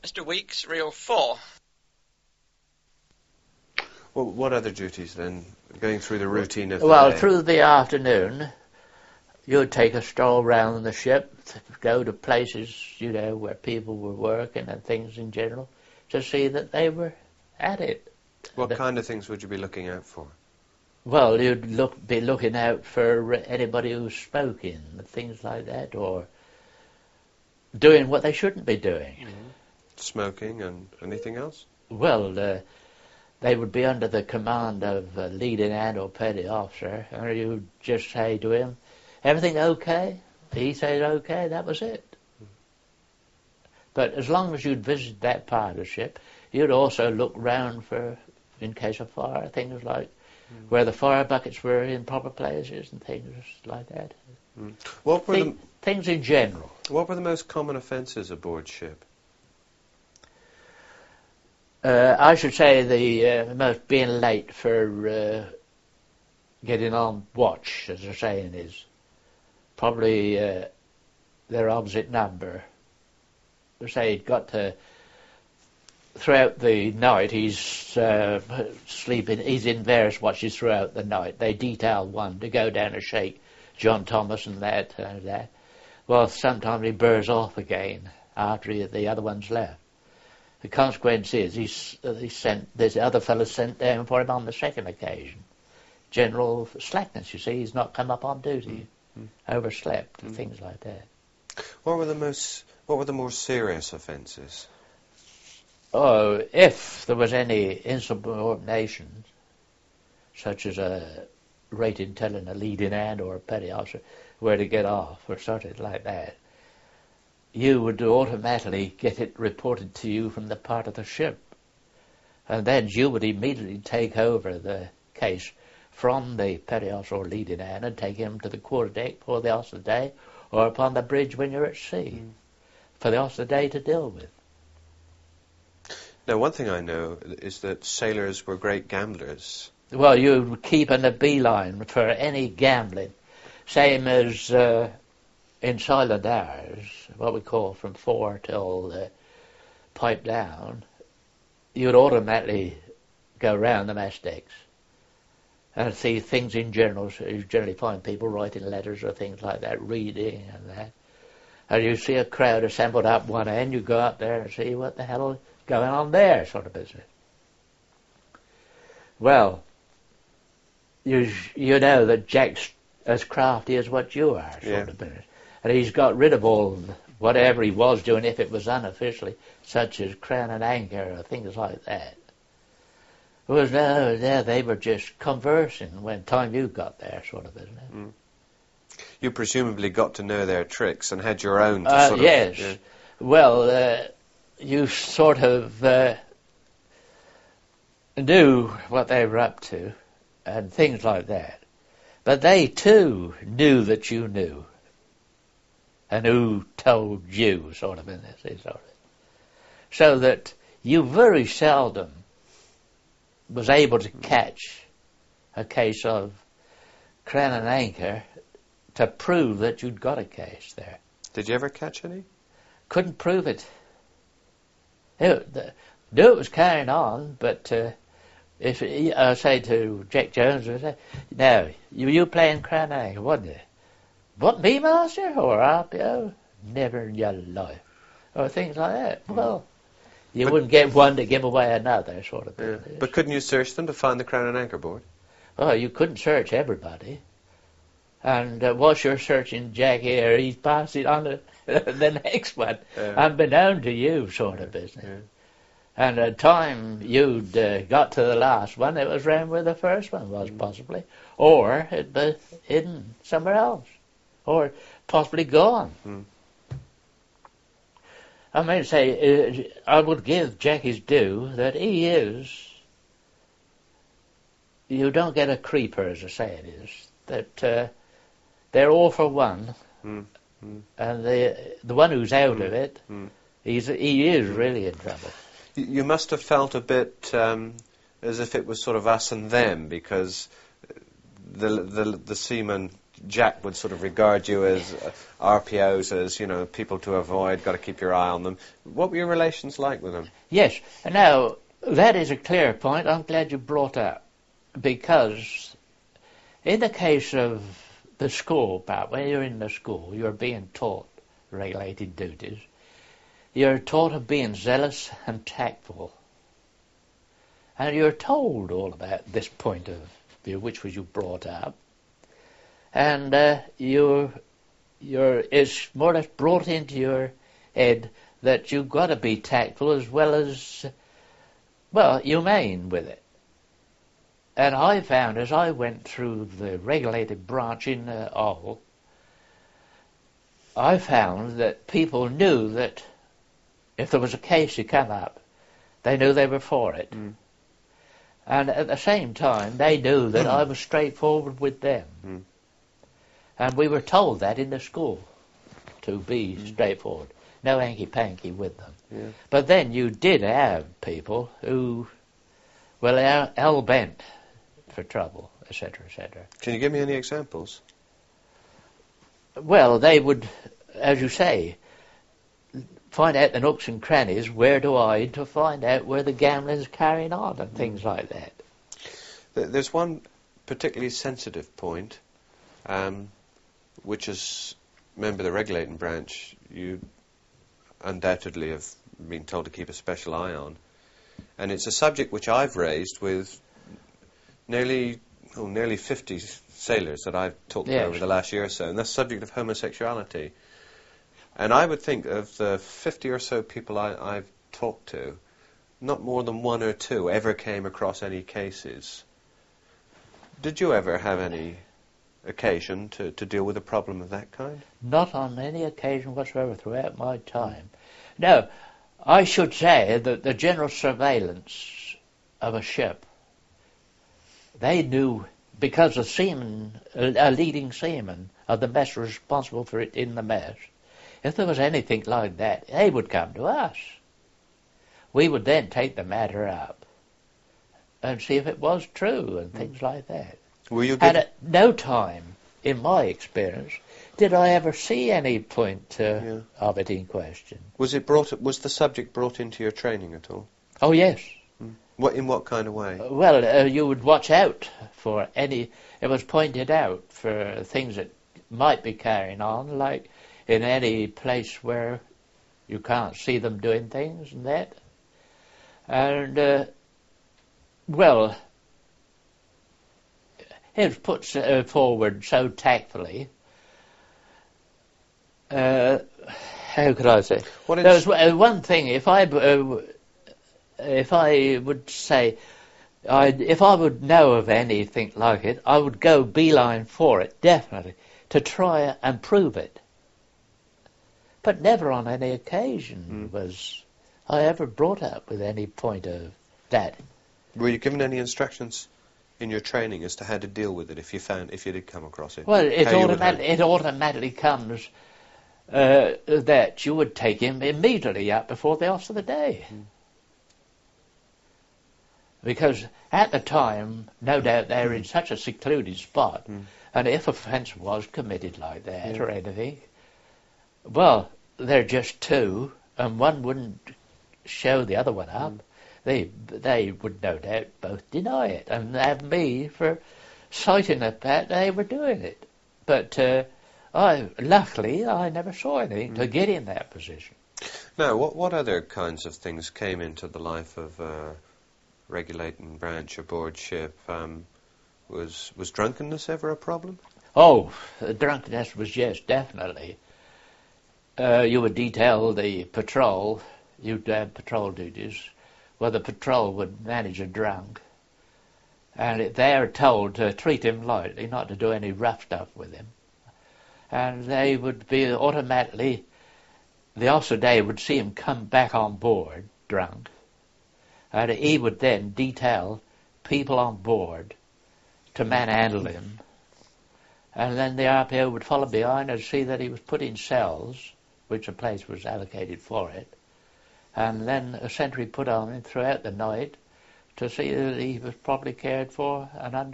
Mr. Weeks, reel 4. Well, what other duties then? Going through the routine of the Well, day? through the afternoon, you'd take a stroll round the ship, go to places, where people were working and things in general, to see that they were at it. What kind of things would you be looking out for? Well, you'd be looking out for anybody who's smoking, things like that, or doing what they shouldn't be doing. Mm-hmm. Smoking and anything else? Well, they would be under the command of a leading hand or petty officer, and you'd just say to him, everything okay? He says okay, that was it. But as long as you'd visit that part of the ship, you'd also look round for, in case of fire, things like where the fire buckets were in proper places and things like that. What were things in general. What were the most common offences aboard ship? I should say the most being late for getting on watch, as the saying is. Probably their opposite number. They say he'd got to, throughout the night, he's sleeping, he's in various watches throughout the night. They detail one to go down and shake John Thomas and that. Well, sometimes he burrs off again after the other one's left. The consequence is this other fellow sent down for him on the second occasion. General slackness, you see, he's not come up on duty, overslept, and things like that. What were the more serious offences? Oh, if there was any insubordination, such as a rating telling a leading hand or a petty officer where to get off or something like that, you would automatically get it reported to you from the part of the ship. And then you would immediately take over the case from the petty officer or leading hand and take him to the quarterdeck for the officer of the day or upon the bridge when you're at sea for the officer of the day to deal with. Now, one thing I know is that sailors were great gamblers. Well, you would keep in a beeline for any gambling, same as in silent hours, what we call from 4 till pipe down. You'd automatically go round the mess decks and see things in general. So you generally find people writing letters or things like that, reading and that. And you see a crowd assembled up one end, you go up there and see what the hell is going on there, sort of business. Well, you know that Jack's as crafty as what you are, sort of business. And he's got rid of all whatever he was doing, if it was unofficially, such as crown and anchor or things like that. It was they were just conversing when time you got there, sort of business. You presumably got to know their tricks and had your own. Yes. Yeah. Well, you sort of knew what they were up to and things like that. But they too knew that you knew. And who told you, sort of in this, sort of. So that you very seldom was able to catch a case of crown and anchor to prove that you'd got a case there. Did you ever catch any? Couldn't prove it. Knew it was carrying on, but if I say to Jack Jones, I say, "Now you playing crown and anchor, wasn't you? What, me, master, or RPO? Never in your life," or things like that. Well, you wouldn't get one to give away another, sort of thing. But couldn't you search them to find the crown and anchor board? Well, you couldn't search everybody. And whilst you're searching Jack here, he's passed it on to the next one, unbeknown to you, sort of business. Yeah. And the time you'd got to the last one, it was round where the first one was, possibly. Or it'd be hidden somewhere else. Or possibly gone. I mean, say, I would give Jack his due that he is, you don't get a creeper, as I say it is, that they're all for one, and the one who's out of it, he is really in trouble. You must have felt a bit as if it was sort of us and them, because the seamen Jack would sort of regard you as RPOs, as, you know, people to avoid, got to keep your eye on them. What were your relations like with them? Yes. Now, that is a clear point. I'm glad you brought up, because in the case of the school part, when you're in the school, you're being taught regulated duties. You're taught of being zealous and tactful. And you're told all about this point of view, which was you brought up. And it's more or less brought into your head that you've got to be tactful as well as, well, humane with it. And I found, as I went through the regulated branch in Hull, I found that people knew that if there was a case to come up, they knew they were for it. Mm. And at the same time, they knew that I was straightforward with them. Mm. And we were told that in the school, to be straightforward. No hanky-panky with them. Yeah. But then you did have people who were hell-bent for trouble, etc., etc. Can you give me any examples? Well, they would, as you say, find out the nooks and crannies, where to hide, to find out where the gambling's carrying on and things like that. There's one particularly sensitive point, which is, member of the regulating branch, you undoubtedly have been told to keep a special eye on. And it's a subject which I've raised with nearly 50 sailors that I've talked to over the last year or so, and that's the subject of homosexuality. And I would think of the 50 or so people I've talked to, not more than one or two ever came across any cases. Did you ever have any occasion to deal with a problem of that kind? Not on any occasion whatsoever throughout my time. No, I should say that the general surveillance of a ship, they knew, because the seaman, a leading seaman of the mess was responsible for it in the mess. If there was anything like that, they would come to us. We would then take the matter up and see if it was true and things like that. And at no time, in my experience, did I ever see any point of it in question. Was the subject brought into your training at all? Oh, yes. In what kind of way? Well, you would watch out for any... It was pointed out for things that might be carrying on, like in any place where you can't see them doing things and that. And, well, it was put forward so tactfully. How could I say? There was one thing, if I would say, if I would know of anything like it, I would go beeline for it, definitely, to try and prove it. But never on any occasion was I ever brought up with any point of that. Were you given any instructions in your training as to how to deal with it if you did come across it? Well, it automatically comes that you would take him immediately up before the officer of the day. Because at the time, no doubt they're in such a secluded spot, and if offence was committed like that or anything, well, they're just two, and one wouldn't show the other one up. They would no doubt both deny it and have me for citing the fact they were doing it. But luckily, I never saw anything to get in that position. Now, what other kinds of things came into the life of regulating branch aboard ship? Was drunkenness ever a problem? Oh, drunkenness was, yes, definitely. You would detail the patrol. You'd have patrol duties, where the patrol would manage a drunk. And they are told to treat him lightly, not to do any rough stuff with him. And they would be automatically, the officer day would see him come back on board drunk. And he would then detail people on board to manhandle him. And then the RPO would follow behind and see that he was put in cells, which a place was allocated for it. And then a sentry put on him throughout the night to see that he was properly cared for and under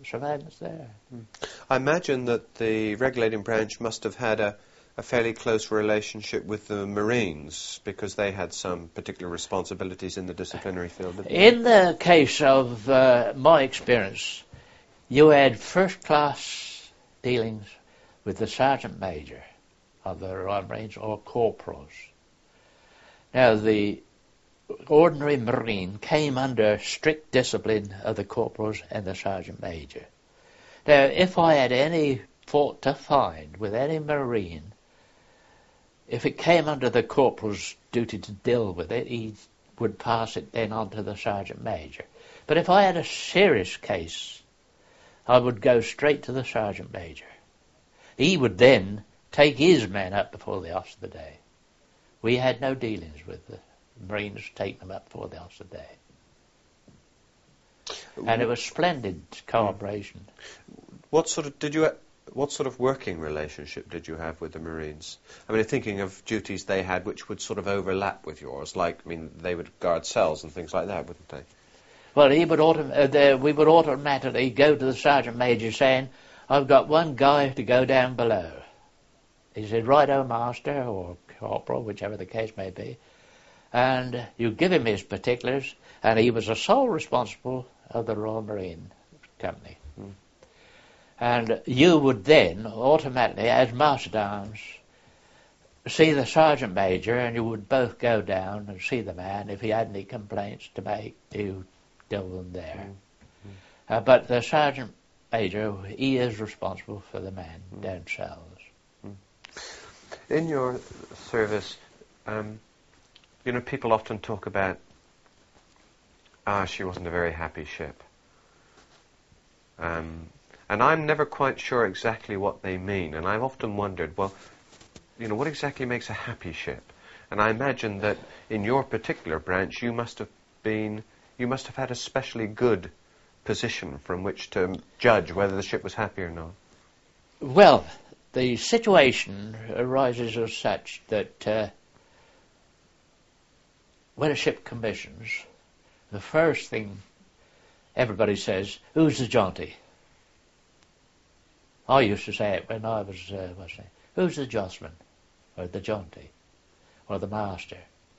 surveillance there. I imagine that the regulating branch must have had a fairly close relationship with the Marines because they had some particular responsibilities in the disciplinary field, didn't they? In the case of my experience, you had first-class dealings with the Sergeant Major of the Royal Marines or corporals. Now, the ordinary Marine came under strict discipline of the corporals and the Sergeant Major. Now, if I had any fault to find with any Marine, if it came under the corporal's duty to deal with it, he would pass it then on to the Sergeant Major. But if I had a serious case, I would go straight to the Sergeant Major. He would then take his men up before the officer of the day. We had no dealings with the Marines, take them up before the officer of the day. And it was splendid cooperation. What sort of working relationship did you have with the Marines? I mean, thinking of duties they had which would sort of overlap with yours, like, I mean, they would guard cells and things like that, wouldn't they? Well, we would automatically go to the Sergeant Major saying, I've got one guy to go down below. He said, righto, master, or corporal, whichever the case may be. And you give him his particulars, and he was the sole responsible of the Royal Marine Company. And you would then automatically, as Master-at-Arms, see the Sergeant Major, and you would both go down and see the man. If he had any complaints to make, you deal with them there. But the Sergeant Major, he is responsible for the man down cells. In your service, people often talk about, she wasn't a very happy ship. And I'm never quite sure exactly what they mean. And I've often wondered, well, what exactly makes a happy ship? And I imagine that in your particular branch, you must have had a specially good position from which to judge whether the ship was happy or not. Well, the situation arises as such that when a ship commissions, the first thing everybody says, who's the Jonty? I used to say it when I was, who's the Jossman? Or the Jonty? Or the Master?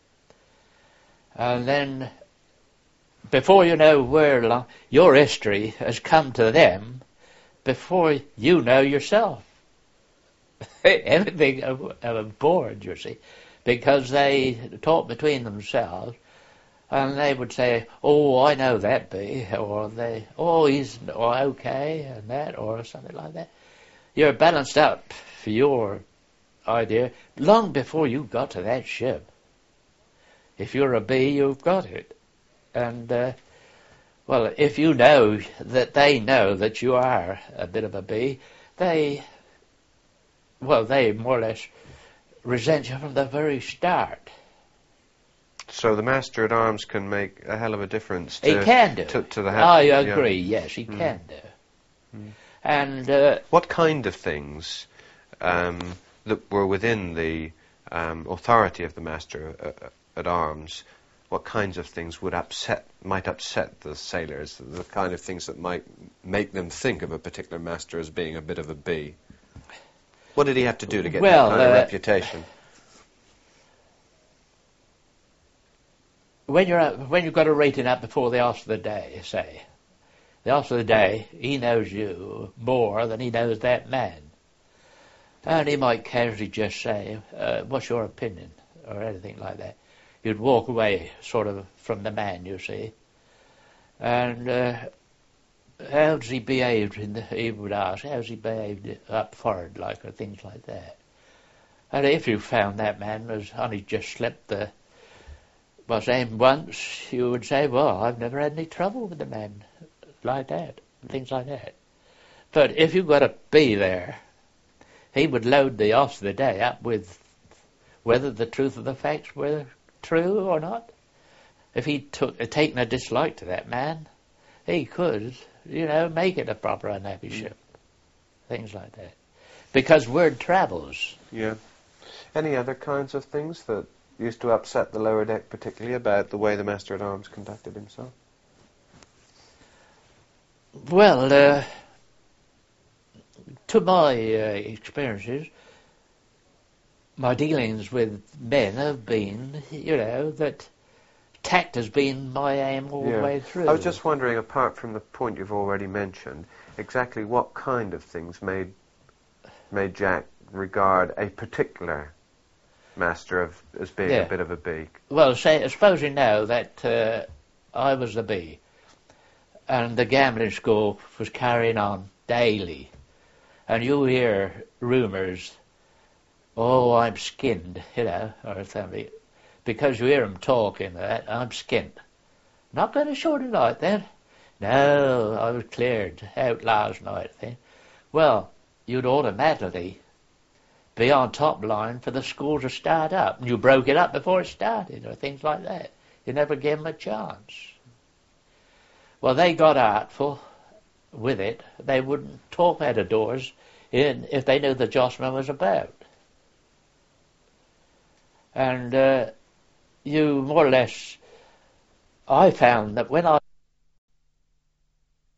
And then, before you know where along, your history has come to them before you know yourself. Everything aboard, you see, because they talk between themselves, and they would say, oh, I know that bee, or he's okay, and that, or something like that. You're balanced out for your idea long before you got to that ship. If you're a bee, you've got it. And, if you know that they know that you are a bit of a bee, they more or less resent you from the very start. So the Master-at-Arms can make a hell of a difference He can do. To the I agree, yes, he can do. And what kind of things that were within the authority of the Master-at-Arms, what kinds of things might upset the sailors, the kind of things that might make them think of a particular master as being a bit of a bee? What did he have to do to get that kind of reputation? When you've got a rating up before the officer of the day, say, the officer of the day, he knows you more than he knows that man. And he might casually just say, what's your opinion, or anything like that. You'd walk away sort of from the man, you see. And how does he behave? He would ask, how's he behaved up forward, like, or things like that. And if you found that man was only just slipped the aim once, you would say, well, I've never had any trouble with the man like that, and things like that. But if you've got to be there, he would load the officer of the day up with whether the truth of the facts were true or not. If he'd taken a dislike to that man, he could, make it a proper unhappy ship. Things like that. Because word travels. Yeah. Any other kinds of things that used to upset the lower deck, particularly about the way the Master-at-Arms conducted himself? Well, to my experiences, my dealings with men have been, that tact has been my aim all the way through. I was just wondering, apart from the point you've already mentioned, exactly what kind of things made Jack regard a particular master as being a bit of a B? Well, supposing now that I was the B, and the gambling school was carrying on daily, and you hear rumours, oh, I'm skinned, or something, because you hear them talking that, I'm skinned. Not going to show tonight then? No, I was cleared out last night then. Well, you'd automatically be on top line for the school to start up, and you broke it up before it started, or things like that. You never gave them a chance. Well, they got artful with it. They wouldn't talk out of doors if they knew the Jossman was about. And you more or less, I found that when I